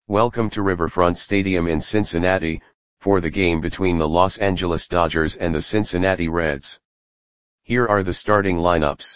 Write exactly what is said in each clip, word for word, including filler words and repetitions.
Welcome to Riverfront Stadium in Cincinnati, for the game between the Los Angeles Dodgers and the Cincinnati Reds. Here are the starting lineups.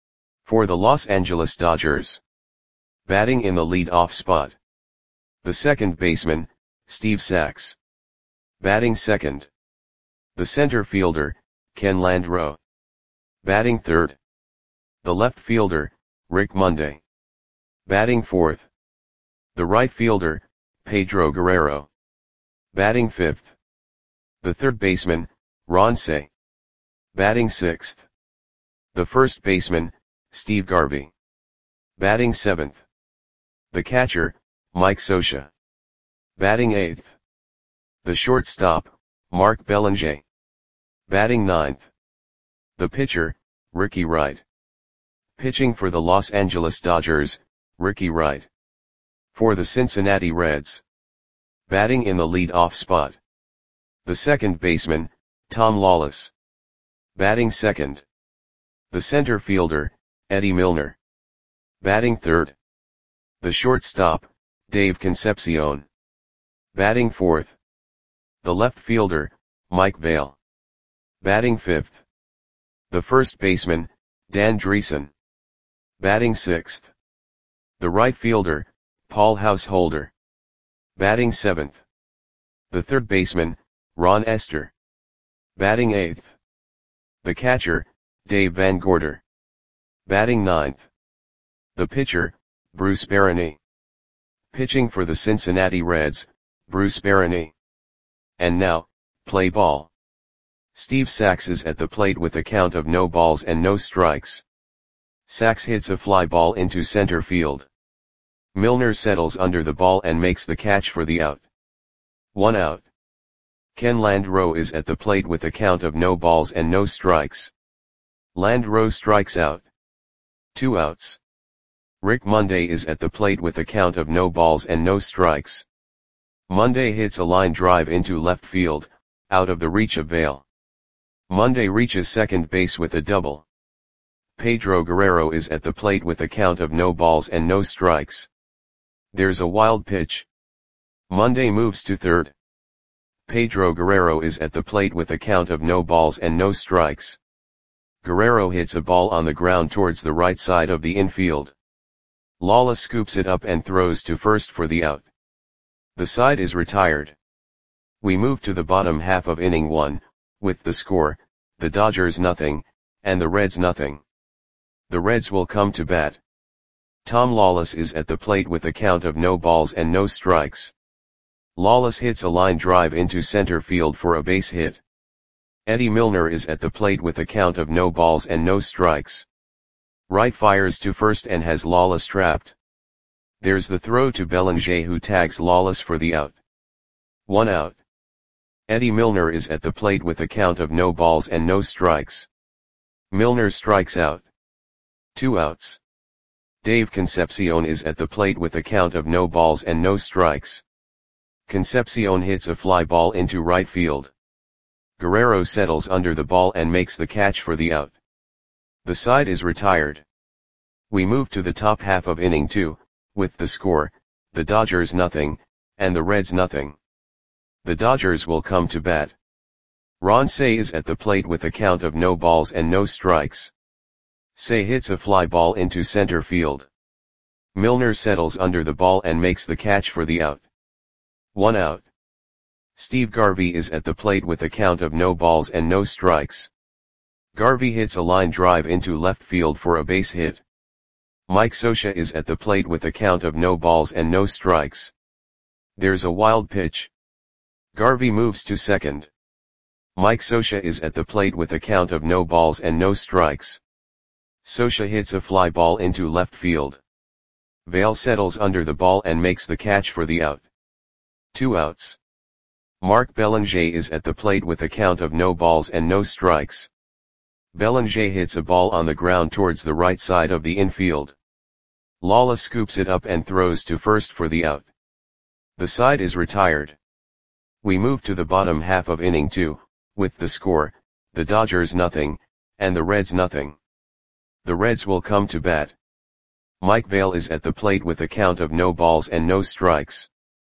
For the Los Angeles Dodgers. Batting in the lead-off spot. The second baseman, Steve Sax. Batting second. The center fielder, Ken Landreaux. Batting third. The left fielder, Rick Monday. Batting fourth. The right fielder, Pedro Guerrero. Batting fifth. The third baseman, Ron Cey. Batting sixth. The first baseman, Steve Garvey. Batting seventh. The catcher, Mike Scioscia. Batting eighth. The shortstop, Mark Belanger. Batting ninth. The pitcher, Ricky Wright. Pitching for the Los Angeles Dodgers, Ricky Wright. For the Cincinnati Reds. Batting in the lead-off spot. The second baseman, Tom Lawless. Batting second. The center fielder, Eddie Milner. Batting third. The shortstop, Dave Concepcion. Batting fourth. The left fielder, Mike Vail. Batting fifth. The first baseman, Dan Driessen. Batting sixth. The right fielder, Paul Householder. Batting seventh. The third baseman, Ron Estes. Batting eighth. The catcher, Dave Van Gorder. Batting ninth. The pitcher, Bruce Barany. Pitching for the Cincinnati Reds, Bruce Barany. And now, play ball. Steve Sax is at the plate with a count of no balls and no strikes. Sax hits a fly ball into center field. Milner settles under the ball and makes the catch for the out. One out. Ken Landreaux is at the plate with a count of no balls and no strikes. Landreaux strikes out. Two outs. Rick Monday is at the plate with a count of no balls and no strikes. Monday hits a line drive into left field, out of the reach of Vail. Monday reaches second base with a double. Pedro Guerrero is at the plate with a count of no balls and no strikes. There's a wild pitch. Monday moves to third. Pedro Guerrero is at the plate with a count of no balls and no strikes. Guerrero hits a ball on the ground towards the right side of the infield. Lawless scoops it up and throws to first for the out. The side is retired. We move to the bottom half of inning one, with the score, the Dodgers nothing, and the Reds nothing. The Reds will come to bat. Tom Lawless is at the plate with a count of no balls and no strikes. Lawless hits a line drive into center field for a base hit. Eddie Milner is at the plate with a count of no balls and no strikes. Wright fires to first and has Lawless trapped. There's the throw to Belanger, who tags Lawless for the out. One out. Eddie Milner is at the plate with a count of no balls and no strikes. Milner strikes out. Two outs. Dave Concepcion is at the plate with a count of no balls and no strikes. Concepcion hits a fly ball into right field. Guerrero settles under the ball and makes the catch for the out. The side is retired. We move to the top half of inning two, with the score, the Dodgers nothing, and the Reds nothing. The Dodgers will come to bat. Ron Cey is at the plate with a count of no balls and no strikes. Cey hits a fly ball into center field. Milner settles under the ball and makes the catch for the out. One out. Steve Garvey is at the plate with a count of no balls and no strikes. Garvey hits a line drive into left field for a base hit. Mike Scioscia is at the plate with a count of no balls and no strikes. There's a wild pitch. Garvey moves to second. Mike Scioscia is at the plate with a count of no balls and no strikes. Scioscia hits a fly ball into left field. Vail settles under the ball and makes the catch for the out. Two outs. Mark Belanger is at the plate with a count of no balls and no strikes. Belanger hits a ball on the ground towards the right side of the infield. Lawless scoops it up and throws to first for the out. The side is retired. We move to the bottom half of inning two, with the score, the Dodgers nothing, and the Reds nothing. The Reds will come to bat. Mike Vail is at the plate with a count of no balls and no strikes.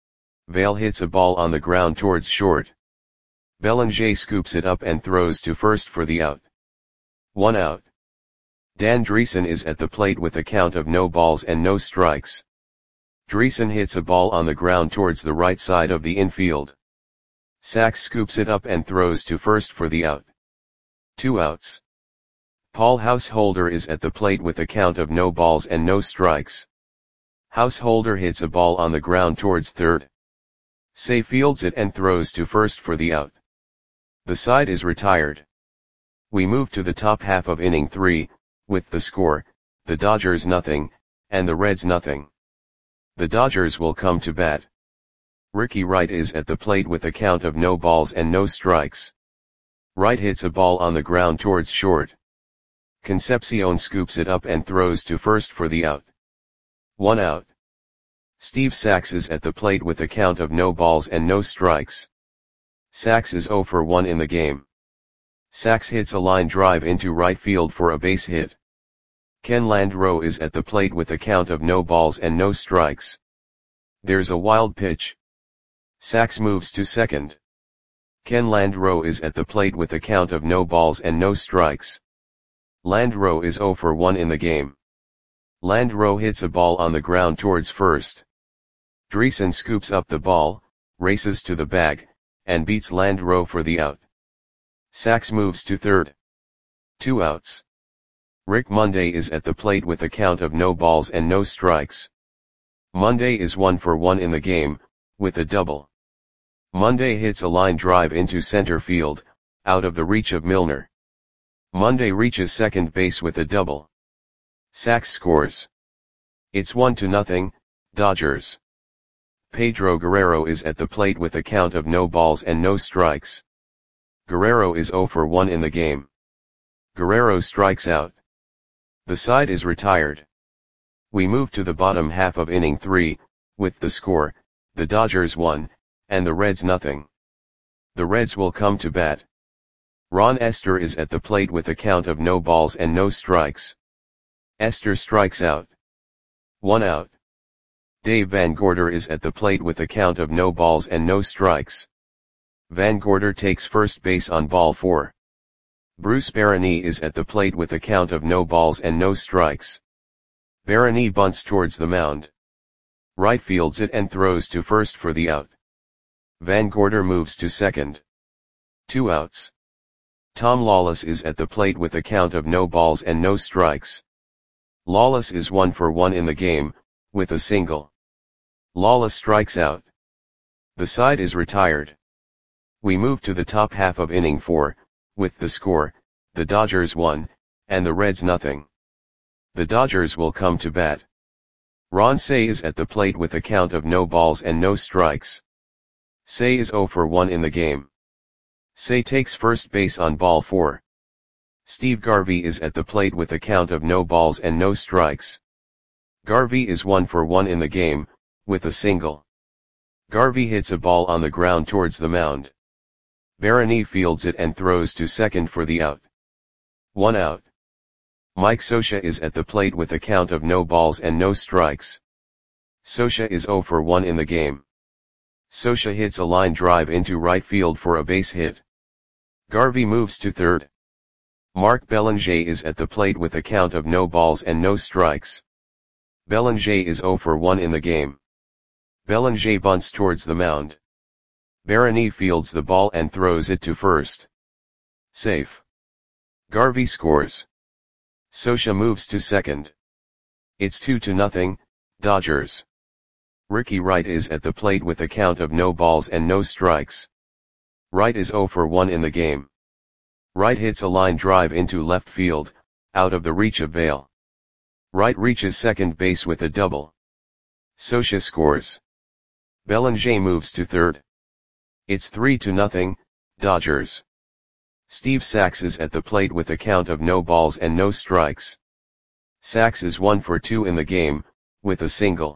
Vail hits a ball on the ground towards short. Belanger scoops it up and throws to first for the out. One out. Dan Driessen is at the plate with a count of no balls and no strikes. Driessen hits a ball on the ground towards the right side of the infield. Sachs scoops it up and throws to first for the out. Two outs. Paul Householder is at the plate with a count of no balls and no strikes. Householder hits a ball on the ground towards third. Say fields it and throws to first for the out. The side is retired. We move to the top half of inning three, with the score, the Dodgers nothing, and the Reds nothing. The Dodgers will come to bat. Ricky Wright is at the plate with a count of no balls and no strikes. Wright hits a ball on the ground towards short. Concepcion scoops it up and throws to first for the out. One out. Steve Sachs is at the plate with a count of no balls and no strikes. Sachs is oh for one in the game. Sachs hits a line drive into right field for a base hit. Ken Landreau is at the plate with a count of no balls and no strikes. There's a wild pitch. Sachs moves to second. Ken Landreau is at the plate with a count of no balls and no strikes. Landreau is oh for one in the game. Landreau hits a ball on the ground towards first. Driessen scoops up the ball, races to the bag, and beats Landreau for the out. Sachs moves to third. Two outs. Rick Monday is at the plate with a count of no balls and no strikes. Monday is one for one in the game, with a double. Monday hits a line drive into center field, out of the reach of Milner. Monday reaches second base with a double. Sachs scores. It's one to nothing, Dodgers. Pedro Guerrero is at the plate with a count of no balls and no strikes. Guerrero is oh for one in the game. Guerrero strikes out. The side is retired. We move to the bottom half of inning three, with the score, the Dodgers one, and the Reds nothing. The Reds will come to bat. Ron Esther is at the plate with a count of no balls and no strikes. Esther strikes out. One out. Dave Van Gorder is at the plate with a count of no balls and no strikes. Van Gorder takes first base on ball four. Bruce Barany is at the plate with a count of no balls and no strikes. Barany bunts towards the mound. Right fields it and throws to first for the out. Van Gorder moves to second. Two outs. Tom Lawless is at the plate with a count of no balls and no strikes. Lawless is one for one in the game, with a single. Lawless strikes out. The side is retired. We move to the top half of inning four, with the score, the Dodgers one, and the Reds nothing. The Dodgers will come to bat. Ron Cey is at the plate with a count of no balls and no strikes. Cey is oh for one in the game. Cey takes first base on ball four. Steve Garvey is at the plate with a count of no balls and no strikes. Garvey is one for one in the game, with a single. Garvey hits a ball on the ground towards the mound. Barany fields it and throws to second for the out. One out. Mike Scioscia is at the plate with a count of no balls and no strikes. Scioscia is oh for one in the game. Scioscia hits a line drive into right field for a base hit. Garvey moves to third. Mark Belanger is at the plate with a count of no balls and no strikes. Belanger is oh for one in the game. Belanger bunts towards the mound. Barany fields the ball and throws it to first. Safe. Garvey scores. Scioscia moves to second. It's two to nothing, Dodgers. Ricky Wright is at the plate with a count of no balls and no strikes. Wright is oh for one in the game. Wright hits a line drive into left field, out of the reach of Vail. Wright reaches second base with a double. Scioscia scores. Belanger moves to third. It's three to nothing, Dodgers. Steve Sachs is at the plate with a count of no balls and no strikes. Sachs is one for two in the game, with a single.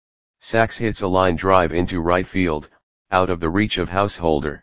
Sachs hits a line drive into right field, out of the reach of Householder.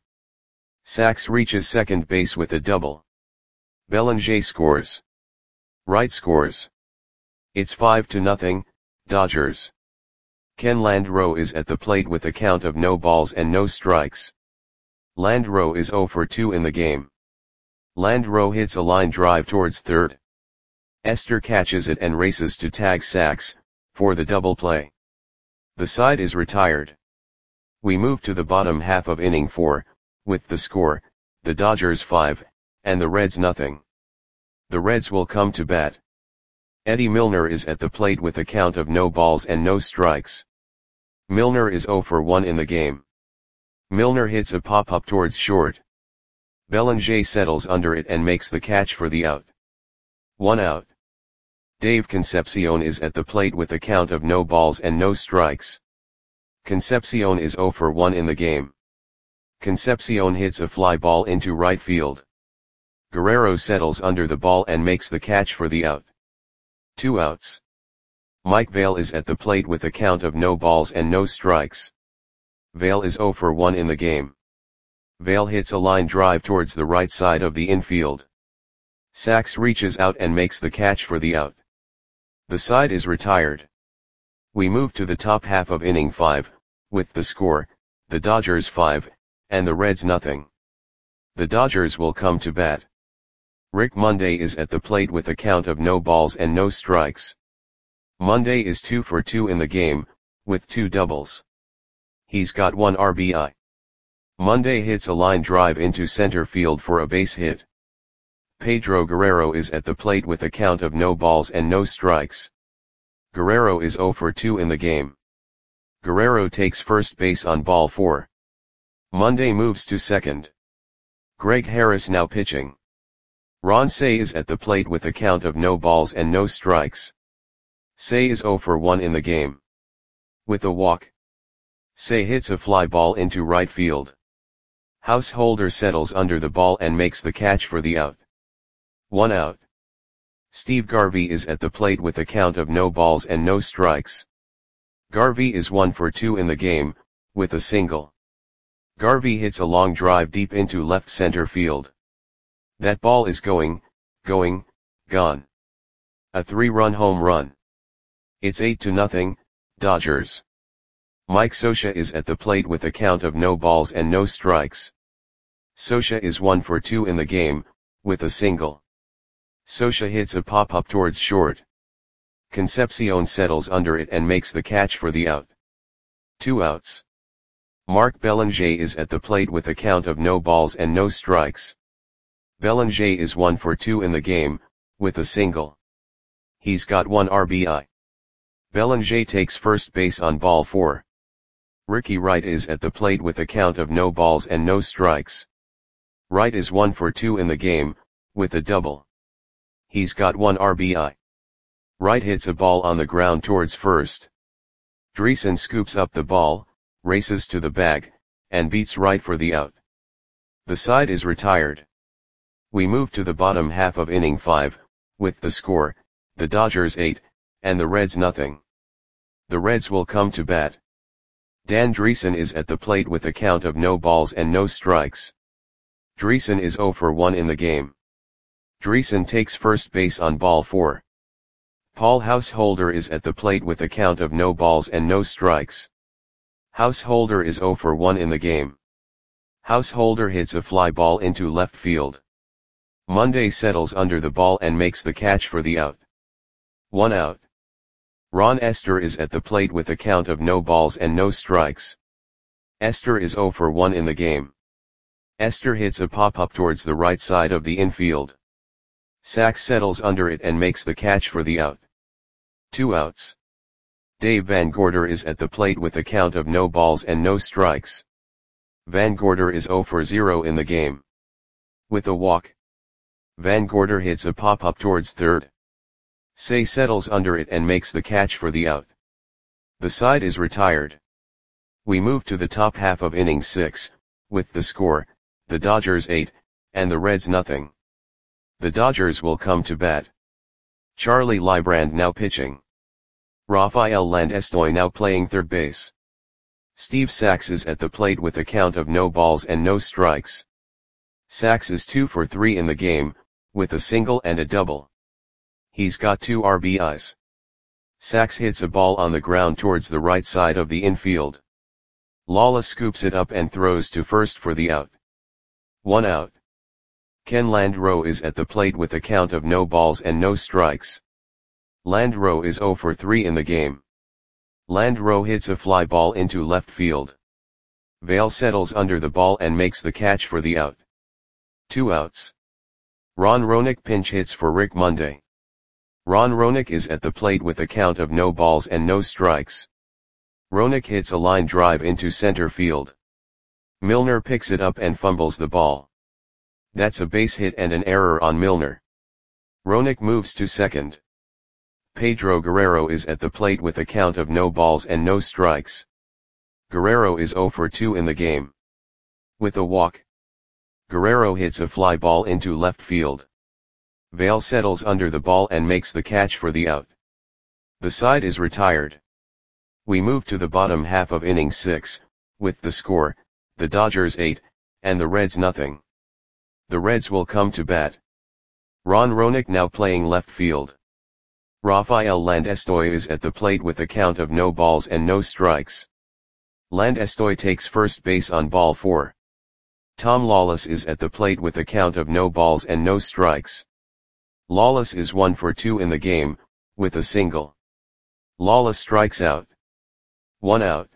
Sachs reaches second base with a double. Belanger scores. Wright scores. It's five to nothing, Dodgers. Ken Landreau is at the plate with a count of no balls and no strikes. Landreau is zero for two in the game. Landreau hits a line drive towards third. Esther catches it and races to tag Sachs, for the double play. The side is retired. We move to the bottom half of inning four, with the score, the Dodgers five, and the Reds nothing. The Reds will come to bat. Eddie Milner is at the plate with a count of no balls and no strikes. Milner is zero for one in the game. Milner hits a pop-up towards short. Bellinger settles under it and makes the catch for the out. One out. Dave Concepcion is at the plate with a count of no balls and no strikes. Concepcion is zero for one in the game. Concepcion hits a fly ball into right field. Guerrero settles under the ball and makes the catch for the out. Two outs. Mike Vail is at the plate with a count of no balls and no strikes. Vail is zero for one in the game. Vail hits a line drive towards the right side of the infield. Sachs reaches out and makes the catch for the out. The side is retired. We move to the top half of inning five, with the score, the Dodgers five, and the Reds nothing. The Dodgers will come to bat. Rick Monday is at the plate with a count of no balls and no strikes. Monday is two for two in the game, with two doubles. He's got one R B I. Monday hits a line drive into center field for a base hit. Pedro Guerrero is at the plate with a count of no balls and no strikes. Guerrero is zero for two in the game. Guerrero takes first base on ball four. Monday moves to second. Greg Harris now pitching. Ron Cey is at the plate with a count of no balls and no strikes. Cey is zero for one in the game. With a walk. Cey hits a fly ball into right field. Householder settles under the ball and makes the catch for the out. One out. Steve Garvey is at the plate with a count of no balls and no strikes. Garvey is one for two in the game, with a single. Garvey hits a long drive deep into left center field. That ball is going, going, gone. A three-run home run. It's eight to nothing, Dodgers. Mike Scioscia is at the plate with a count of no balls and no strikes. Scioscia is one for two in the game, with a single. Scioscia hits a pop-up towards short. Concepcion settles under it and makes the catch for the out. Two outs. Mark Bellinger is at the plate with a count of no balls and no strikes. Bellinger is one for two in the game, with a single. He's got one R B I. Bellinger takes first base on ball four. Ricky Wright is at the plate with a count of no balls and no strikes. Wright is one for two in the game, with a double. He's got one R B I. Wright hits a ball on the ground towards first. Dreesen scoops up the ball, races to the bag, and beats Wright for the out. The side is retired. We move to the bottom half of inning five, with the score, the Dodgers eight, and the Reds nothing. The Reds will come to bat. Dan Dreesen is at the plate with a count of no balls and no strikes. Dreesen is zero for one in the game. Dreesen takes first base on ball four. Paul Householder is at the plate with a count of no balls and no strikes. Householder is zero for one in the game. Householder hits a fly ball into left field. Monday settles under the ball and makes the catch for the out. One out. Ron Esther is at the plate with a count of no balls and no strikes. Esther is zero for one in the game. Esther hits a pop-up towards the right side of the infield. Sachs settles under it and makes the catch for the out. Two outs. Dave Van Gorder is at the plate with a count of no balls and no strikes. Van Gorder is zero for zero in the game. With a walk. Van Gorder hits a pop-up towards third. Cey settles under it and makes the catch for the out. The side is retired. We move to the top half of inning six, with the score, the Dodgers eight, and the Reds nothing. The Dodgers will come to bat. Charlie Leibrand now pitching. Rafael Landestoy now playing third base. Steve Sachs is at the plate with a count of no balls and no strikes. Sachs is two for three in the game, with a single and a double. He's got two R B Is. Sachs hits a ball on the ground towards the right side of the infield. Lala scoops it up and throws to first for the out. One out. Ken Landreau is at the plate with a count of no balls and no strikes. Landreau is zero for three in the game. Landreau hits a fly ball into left field. Vail settles under the ball and makes the catch for the out. Two outs. Ron Roenick pinch hits for Rick Monday. Ron Roenick is at the plate with a count of no balls and no strikes. Roenick hits a line drive into center field. Milner picks it up and fumbles the ball. That's a base hit and an error on Milner. Roenick moves to second. Pedro Guerrero is at the plate with a count of no balls and no strikes. Guerrero is zero for two in the game. With a walk, Guerrero hits a fly ball into left field. Vail settles under the ball and makes the catch for the out. The side is retired. We move to the bottom half of inning six, with the score, the Dodgers eight, and the Reds nothing. The Reds will come to bat. Ron Roenick now playing left field. Rafael Landestoy is at the plate with a count of no balls and no strikes. Landestoy takes first base on ball four. Tom Lawless is at the plate with a count of no balls and no strikes. Lawless is one for two in the game, with a single. Lawless strikes out. One out.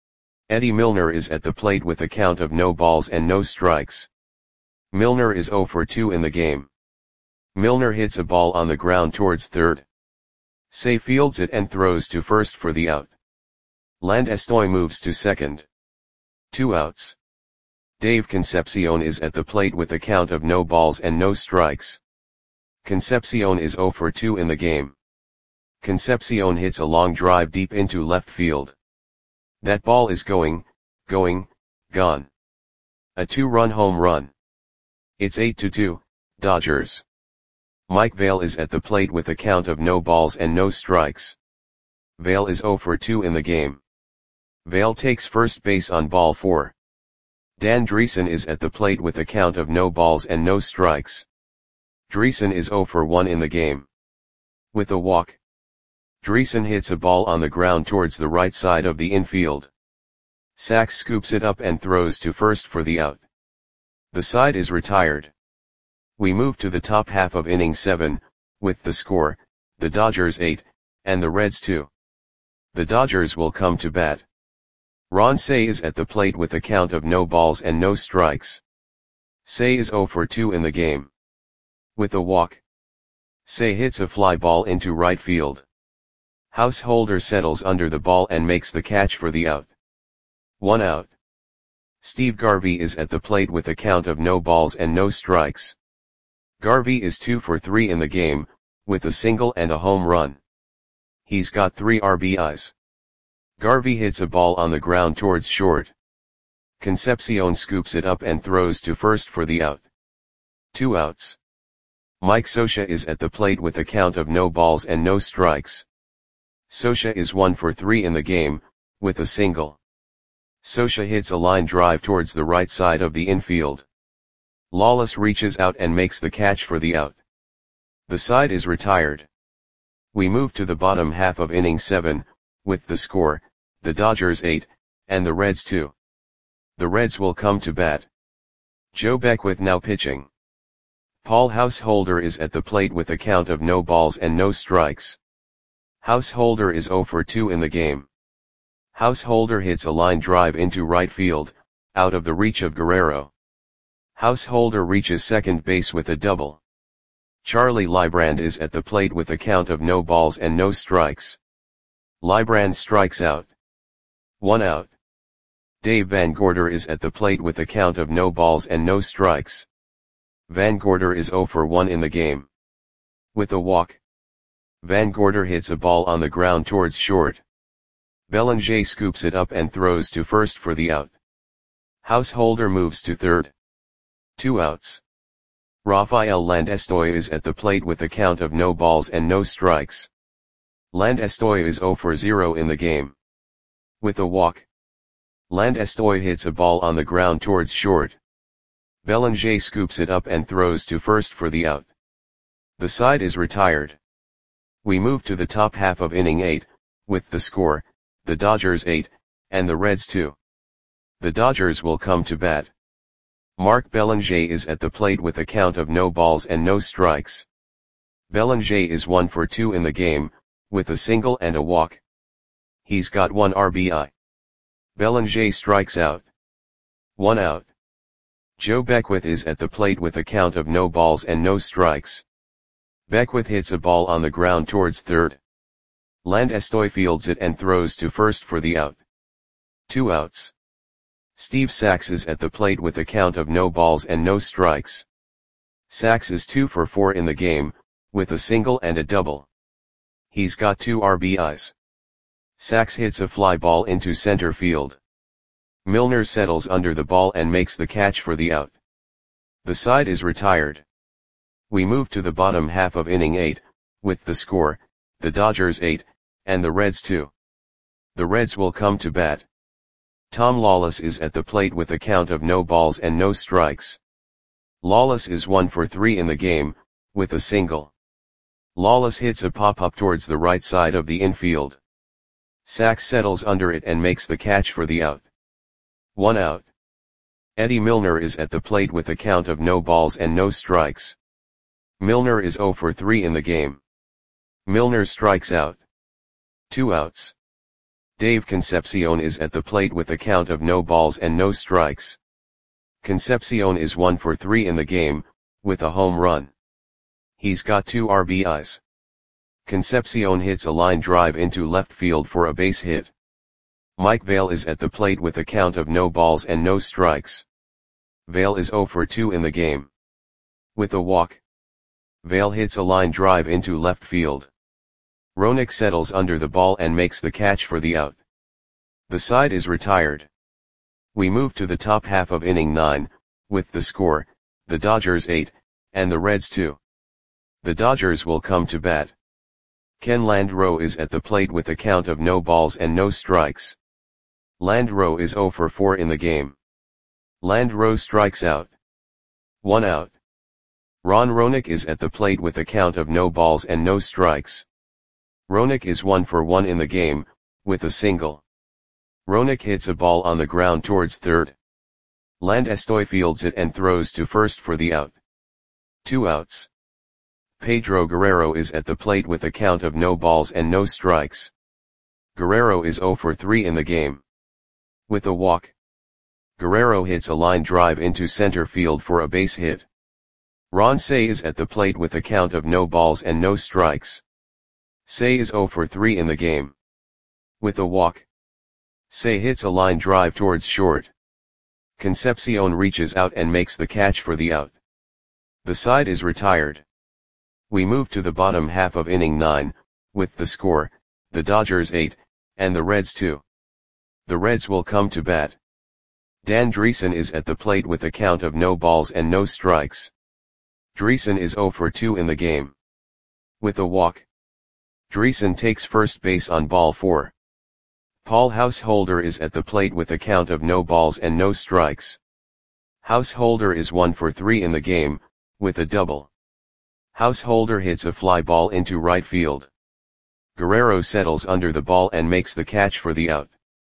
Eddie Milner is at the plate with a count of no balls and no strikes. Milner is zero for two in the game. Milner hits a ball on the ground towards third. Say fields it and throws to first for the out. Landestoy moves to second. Two outs. Dave Concepcion is at the plate with a count of no balls and no strikes. Concepcion is zero for two in the game. Concepcion hits a long drive deep into left field. That ball is going, going, gone. A two-run home run. It's eight to two, Dodgers. Mike Vail is at the plate with a count of no balls and no strikes. Vail is zero for two in the game. Vail takes first base on ball four. Dan Dreesen is at the plate with a count of no balls and no strikes. Dreesen is zero for one in the game. With a walk, Dreesen hits a ball on the ground towards the right side of the infield. Sachs scoops it up and throws to first for the out. The side is retired. We move to the top half of inning seven, with the score, the Dodgers eight, and the Reds two. The Dodgers will come to bat. Ron Cey is at the plate with a count of no balls and no strikes. Cey is zero for two in the game. With a walk, Cey hits a fly ball into right field. Householder settles under the ball and makes the catch for the out. One out. Steve Garvey is at the plate with a count of no balls and no strikes. Garvey is two for three in the game, with a single and a home run. He's got three R B Is. Garvey hits a ball on the ground towards short. Concepcion scoops it up and throws to first for the out. Two outs. Mike Scioscia is at the plate with a count of no balls and no strikes. Scioscia is one for three in the game, with a single. Scioscia hits a line drive towards the right side of the infield. Lawless reaches out and makes the catch for the out. The side is retired. We move to the bottom half of inning seven, with the score, the Dodgers eight, and the Reds two. The Reds will come to bat. Joe Beckwith now pitching. Paul Householder is at the plate with a count of no balls and no strikes. Householder is zero for two in the game. Householder hits a line drive into right field, out of the reach of Guerrero. Householder reaches second base with a double. Charlie Leibrand is at the plate with a count of no balls and no strikes. Leibrand strikes out. One out. Dave Van Gorder is at the plate with a count of no balls and no strikes. Van Gorder is zero for one in the game. With a walk, Van Gorder hits a ball on the ground towards short. Bellinger scoops it up and throws to first for the out. Householder moves to third. Two outs. Rafael Landestoy is at the plate with a count of no balls and no strikes. Landestoy is zero for zero in the game. With a walk, Landestoy hits a ball on the ground towards short. Bellinger scoops it up and throws to first for the out. The side is retired. We move to the top half of inning eight, with the score, the Dodgers eight, and the Reds two. The Dodgers will come to bat. Mark Belanger is at the plate with a count of no balls and no strikes. Belanger is one for two in the game, with a single and a walk. He's got one R B I. Belanger strikes out. One out. Joe Beckwith is at the plate with a count of no balls and no strikes. Beckwith hits a ball on the ground towards third. Landestoy fields it and throws to first for the out. Two outs. Steve Sax is at the plate with a count of no balls and no strikes. Sax is two for four in the game, with a single and a double. He's got two R B Is. Sax hits a fly ball into center field. Milner settles under the ball and makes the catch for the out. The side is retired. We move to the bottom half of inning eight, with the score, the Dodgers eight, and the Reds two. The Reds will come to bat. Tom Lawless is at the plate with a count of no balls and no strikes. Lawless is one for three in the game, with a single. Lawless hits a pop-up towards the right side of the infield. Sax settles under it and makes the catch for the out. One out. Eddie Milner is at the plate with a count of no balls and no strikes. Milner is zero for three in the game. Milner strikes out. Two outs. Dave Concepcion is at the plate with a count of no balls and no strikes. Concepcion is one for three in the game, with a home run. He's got two R B Is. Concepcion hits a line drive into left field for a base hit. Mike Vail is at the plate with a count of no balls and no strikes. Vail is zero for two in the game. With a walk. Vail hits a line drive into left field. Roenick settles under the ball and makes the catch for the out. The side is retired. We move to the top half of inning nine, with the score, the Dodgers eight, and the Reds two. The Dodgers will come to bat. Ken Landreau is at the plate with a count of no balls and no strikes. Landreau is zero for four in the game. Landreau strikes out. One out. Ron Roenick is at the plate with a count of no balls and no strikes. Roenick is one for one in the game, with a single. Roenick hits a ball on the ground towards third. Landestoy fields it and throws to first for the out. Two outs. Pedro Guerrero is at the plate with a count of no balls and no strikes. Guerrero is zero for three in the game. With a walk. Guerrero hits a line drive into center field for a base hit. Ron Cey is at the plate with a count of no balls and no strikes. Cey is zero for three in the game. With a walk. Cey hits a line drive towards short. Concepcion reaches out and makes the catch for the out. The side is retired. We move to the bottom half of inning nine, with the score, the Dodgers eight, and the Reds two. The Reds will come to bat. Dan Dreesen is at the plate with a count of no balls and no strikes. Dreesen is zero for two in the game. With a walk. Dreesen takes first base on ball four. Paul Householder is at the plate with a count of no balls and no strikes. Householder is one for three in the game, with a double. Householder hits a fly ball into right field. Guerrero settles under the ball and makes the catch for the out.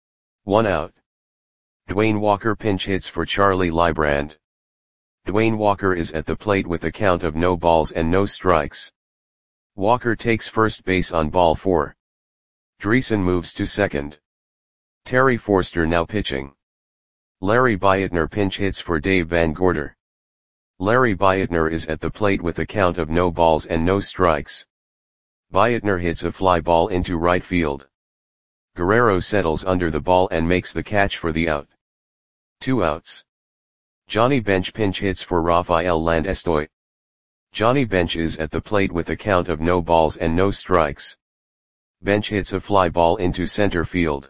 One out. Dwayne Walker pinch hits for Charlie Leibrand. Dwayne Walker is at the plate with a count of no balls and no strikes. Walker takes first base on ball four. Dreesen moves to second. Terry Forster now pitching. Larry Beitner pinch hits for Dave Van Gorder. Larry Beitner is at the plate with a count of no balls and no strikes. Beitner hits a fly ball into right field. Guerrero settles under the ball and makes the catch for the out. Two outs. Johnny Bench pinch hits for Rafael Landestoy. Johnny Bench is at the plate with a count of no balls and no strikes. Bench hits a fly ball into center field.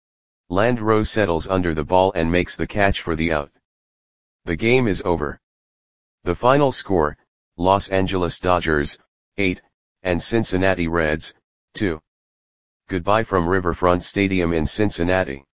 Landreau settles under the ball and makes the catch for the out. The game is over. The final score, Los Angeles Dodgers, eight, and Cincinnati Reds, two. Goodbye from Riverfront Stadium in Cincinnati.